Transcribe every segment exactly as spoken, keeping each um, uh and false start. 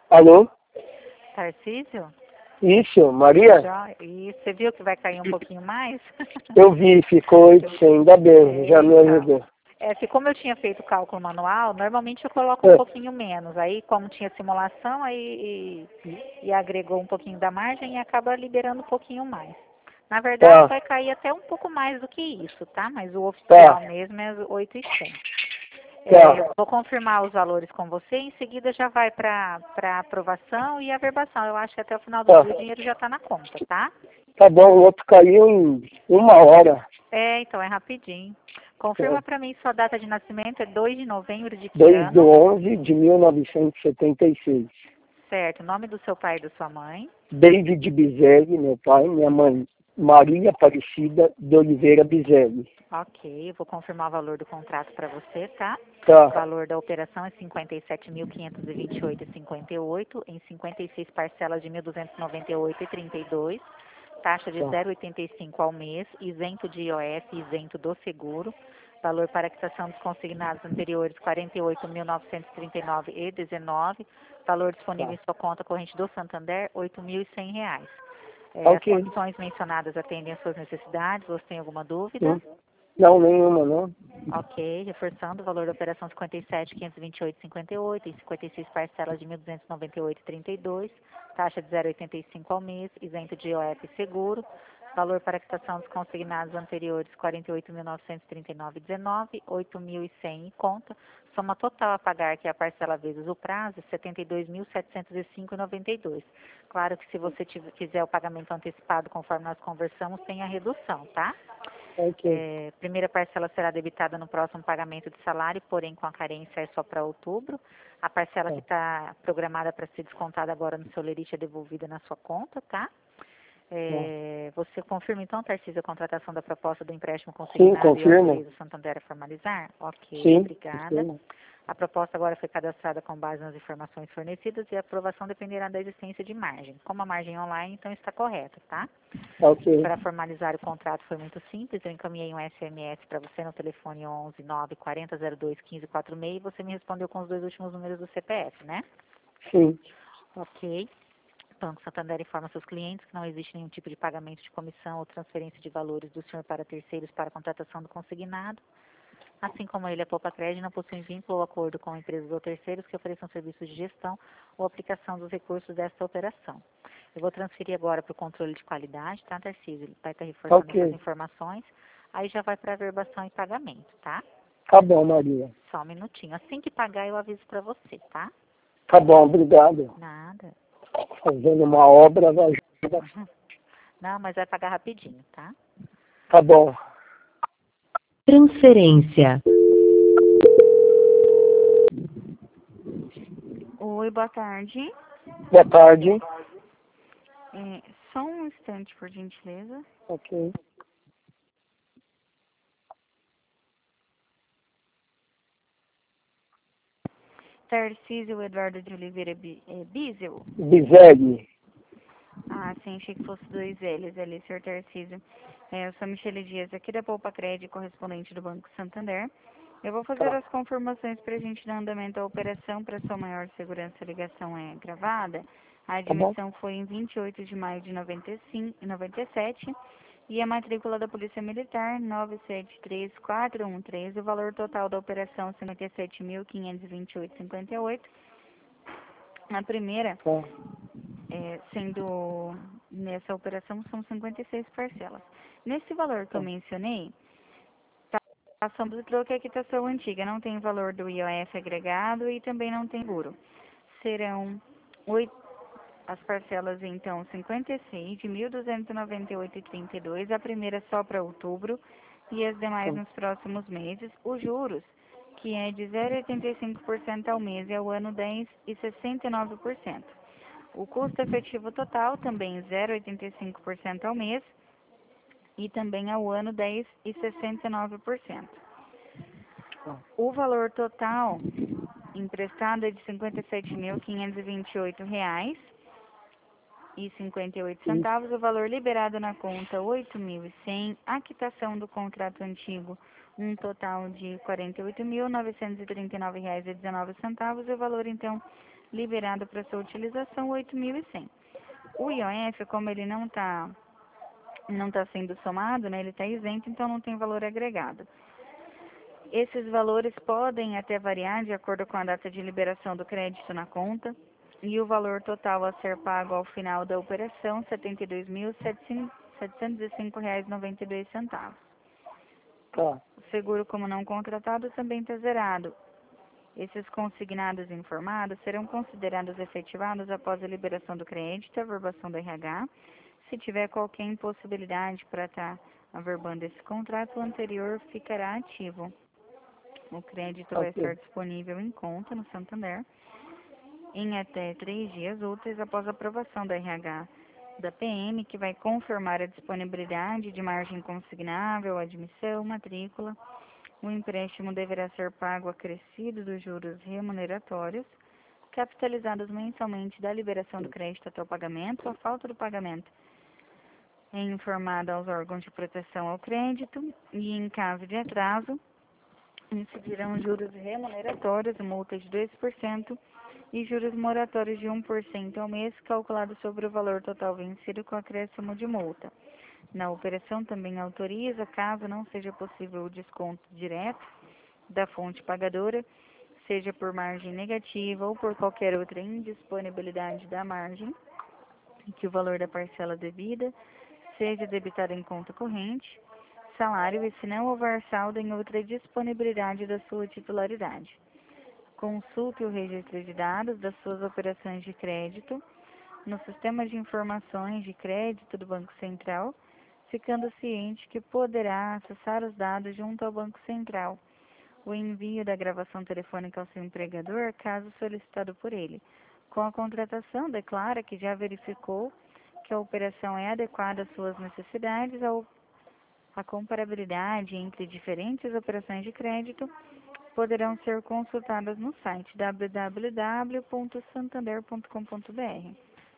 Alô? Tarcísio? Isso, Maria? Já, e você viu que vai cair um pouquinho mais? Eu vi, ficou oitocentos, ainda bem, já me ajudou. É, que como eu tinha feito o cálculo manual, normalmente eu coloco um É. pouquinho menos. Aí, como tinha simulação, aí e, e agregou um pouquinho da margem e acaba liberando um pouquinho mais. Na verdade, Tá, vai cair até um pouco mais do que isso, tá? Mas o oficial tá, mesmo é oito mil e cem. tá, É, vou confirmar os valores com você, em seguida já vai para aprovação e averbação. Eu acho que até o final do tá. dia o dinheiro já está na conta, tá? Tá bom, o outro caiu em uma hora. É, então é rapidinho. Confirma para mim sua data de nascimento, é dois de novembro de que dois de ano? onze de mil novecentos e setenta e seis. Certo, nome do seu pai e da sua mãe? David Bizelli, meu pai, minha mãe, Maria Aparecida de Oliveira Bizelli. Ok, eu vou confirmar o valor do contrato para você, tá? O Tá, valor da operação é cinquenta e sete mil quinhentos e vinte e oito vírgula cinquenta e oito em cinquenta e seis parcelas de mil duzentos e noventa e oito vírgula trinta e dois, taxa de tá, zero vírgula oitenta e cinco ao mês, isento de I O F, isento do seguro, valor para quitação dos consignados anteriores quarenta e oito mil novecentos e trinta e nove vírgula dezenove, valor disponível tá. em sua conta corrente do Santander, oito mil e cem reais. É, as Ok. condições mencionadas atendem às suas necessidades, você tem alguma dúvida? Hum. Não, nenhuma, não. Ok, reforçando o valor da operação cinquenta e sete mil quinhentos e vinte e oito vírgula cinquenta e oito em cinquenta e seis parcelas de mil duzentos e noventa e oito vírgula trinta e dois, taxa de zero vírgula oitenta e cinco ao mês, isento de I O F e seguro, valor para quitação dos consignados anteriores quarenta e oito mil novecentos e trinta e nove vírgula dezenove, oito mil e cem em conta, soma total a pagar, que é a parcela vezes o prazo, setenta e dois mil setecentos e cinco vírgula noventa e dois. Claro que se você tiver, quiser o pagamento antecipado conforme nós conversamos, tem a redução, tá? Ok, É, primeira parcela será debitada no próximo pagamento de salário, porém com a carência é só para outubro. A parcela tá. que está programada para ser descontada agora no seu lerite é devolvida na sua conta, tá? Tá. É, você confirma então, Tarcísio, a contratação da proposta do empréstimo Sim, consignado e confirma. autoriza o Santander a formalizar? Ok, Sim, obrigada. confirma. A proposta agora foi cadastrada com base nas informações fornecidas e a aprovação dependerá da existência de margem. Como a margem é online, então está correta, tá? Ok, Para formalizar o contrato foi muito simples, eu encaminhei um S M S para você no telefone onze nove quarenta zero dois quinze quarenta e seis e você me respondeu com os dois últimos números do C P F, né? sim. Ok. Banco Santander informa seus clientes que não existe nenhum tipo de pagamento de comissão ou transferência de valores do senhor para terceiros para a contratação do consignado. Assim como ele, a Poupa Crédito não possui vínculo ou acordo com empresas ou terceiros que ofereçam serviços de gestão ou aplicação dos recursos desta operação. Eu vou transferir agora para o controle de qualidade, tá, Tarcísio? Ele vai estar reforçando essas Ok. informações. Aí já vai para a averbação e pagamento, tá? Tá bom, Maria. Só um minutinho. Assim que pagar, eu aviso para você, tá? Tá bom, obrigado. Nada. Fazendo uma obra, vai ajudar. Não, mas vai pagar rapidinho, tá? Tá bom. Transferência. Oi, boa tarde. Boa tarde. É, só um instante, por gentileza. Ok. Tarcísio Eduardo de Oliveira Bi- é, Biesel. Bizelli. Ah, sim, achei que fosse dois L's ali, senhor Tarcísio. É, eu sou Michele Dias, aqui da Poupa Crédito, correspondente do Banco Santander. Eu vou fazer Tá. as confirmações para a gente dar andamento à operação. Para sua maior segurança, a ligação é gravada. A Tá bom? admissão foi em vinte e oito de maio de noventa e cinco, noventa e sete. E a matrícula da Polícia Militar, nove sete três quatro um três. O valor total da operação, cinquenta e sete mil quinhentos e vinte e oito vírgula cinquenta e oito. A primeira, Tá. é, sendo nessa operação, são cinquenta e seis parcelas. Nesse valor que eu Tá. mencionei, tá passando do troco é a quitação antiga, não tem valor do I O F agregado e também não tem seguro. Serão oito, as parcelas, então, cinquenta e seis de mil duzentos e noventa e oito vírgula trinta e dois, a primeira só para outubro e as demais Tá. nos próximos meses. Os juros, que é de zero vírgula oitenta e cinco por cento ao mês e ao ano dez vírgula sessenta e nove por cento. O custo efetivo total, também zero vírgula oitenta e cinco por cento ao mês e também ao ano dez vírgula sessenta e nove por cento. O valor total emprestado é de cinquenta e sete mil quinhentos e vinte e oito reais e cinquenta e oito Isso. centavos. O valor liberado na conta oito mil e cem. A quitação do contrato antigo, um total de quarenta e oito mil novecentos e trinta e nove reais e dezenove centavos. O valor então liberado para sua utilização oito mil e cem. O I O F, como ele não está não tá sendo somado, né, ele está isento, então não tem valor agregado. Esses valores podem até variar de acordo com a data de liberação do crédito na conta e o valor total a ser pago ao final da operação, setenta e dois mil, setecentos e cinco reais e noventa e dois centavos. Tá. O seguro como não contratado também está zerado. Esses consignados informados serão considerados efetivados após a liberação do crédito, a averbação do R H. Se tiver qualquer impossibilidade para estar averbando esse contrato, o anterior ficará ativo. O crédito vai Ok. estar disponível em conta no Santander em até três dias úteis após a aprovação do R H da P M, que vai confirmar a disponibilidade de margem consignável, admissão, matrícula. O empréstimo deverá ser pago acrescido dos juros remuneratórios, capitalizados mensalmente da liberação do crédito até o pagamento. A falta do pagamento é informada aos órgãos de proteção ao crédito e, em caso de atraso, incidirão juros remuneratórios, multa de dois por cento e juros moratórios de um por cento ao mês, calculado sobre o valor total vencido com acréscimo de multa. Na operação também autoriza, caso não seja possível o desconto direto da fonte pagadora, seja por margem negativa ou por qualquer outra indisponibilidade da margem, que o valor da parcela devida seja debitado em conta corrente, salário e se não houver saldo em outra disponibilidade da sua titularidade. Consulte o registro de dados das suas operações de crédito no sistema de informações de crédito do Banco Central, ficando ciente que poderá acessar os dados junto ao Banco Central. O envio da gravação telefônica ao seu empregador, caso solicitado por ele. Com a contratação, declara que já verificou que a operação é adequada às suas necessidades. A comparabilidade entre diferentes operações de crédito poderão ser consultadas no site w w w ponto santander ponto com ponto b r.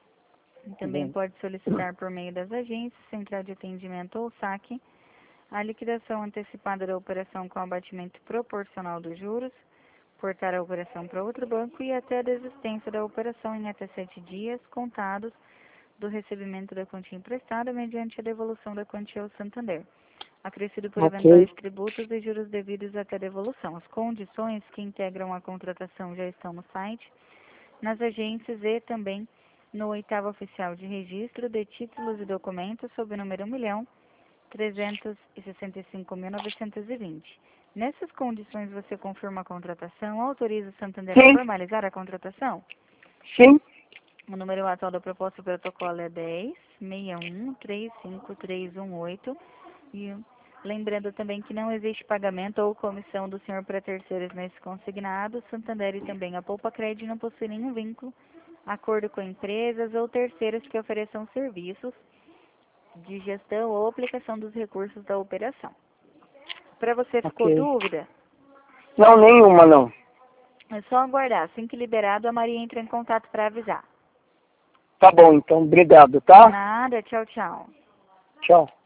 Também Bem. pode solicitar por meio das agências, central de atendimento ou saque, a liquidação antecipada da operação com abatimento proporcional dos juros, portar a operação para outro banco e até a desistência da operação em até sete dias contados do recebimento da quantia emprestada mediante a devolução da quantia ao Santander, acrescido por Ok. eventuais tributos e juros devidos até devolução. As condições que integram a contratação já estão no site, nas agências e também no oitavo oficial de registro de títulos e documentos sob o número um milhão trezentos e sessenta e cinco mil novecentos e vinte. Nessas condições você confirma a contratação, autoriza o Santander a Sim. formalizar a contratação? Sim. O número atual da proposta do protocolo é dez, seis um, três cinco três um oito. E lembrando também que não existe pagamento ou comissão do senhor para terceiros nesse consignado. Santander e também a Poupa Cred não possuem nenhum vínculo, acordo com empresas ou terceiros que ofereçam serviços de gestão ou aplicação dos recursos da operação. Para você ficou Ok. dúvida? Não, nenhuma não. É só aguardar. Assim que liberado, a Maria entra em contato para avisar. Tá bom, então. Obrigado, tá? Nada, tchau, tchau. Tchau.